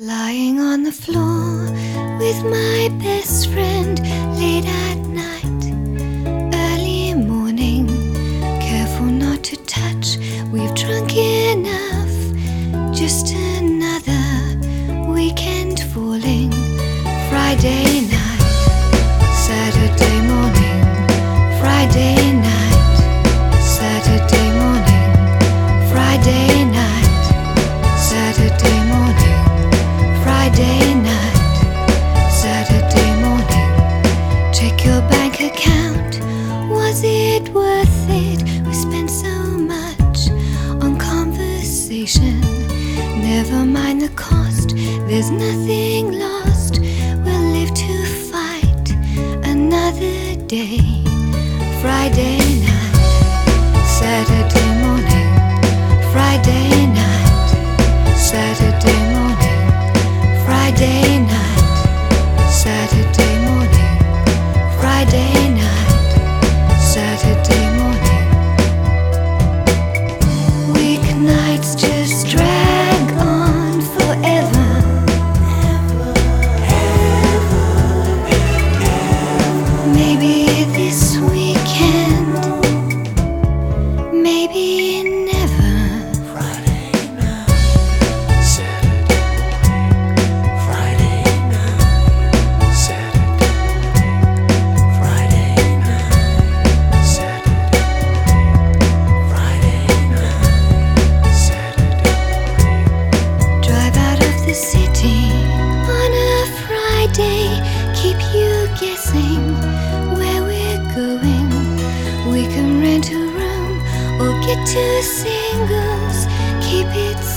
Lying on the floor with my best friend late at night, early morning, careful not to touch. We've drunk enough, just another weekend falling. Friday night, Saturday morning, Friday night, Saturday morning, Friday night, Saturday morning, Friday night, Saturday morning. Check your bank account, was it worth it? We spent so much on conversation. Never mind the cost, there's nothing lost. We'll live to fight another day. Friday night, Saturday morning, Friday night, Saturday morning, Friday night, Saturday morning, Friday night, Saturday morning. Weeknights just drag on forever. Maybe this weekend, maybe never. Friday night, Saturday morning, Friday night, Saturday morning, Friday night, Saturday morning, Friday night, Saturday morning. Drive out of the city on a Friday, keep you guessing where we're going. We can rent a room or get two singles, keep it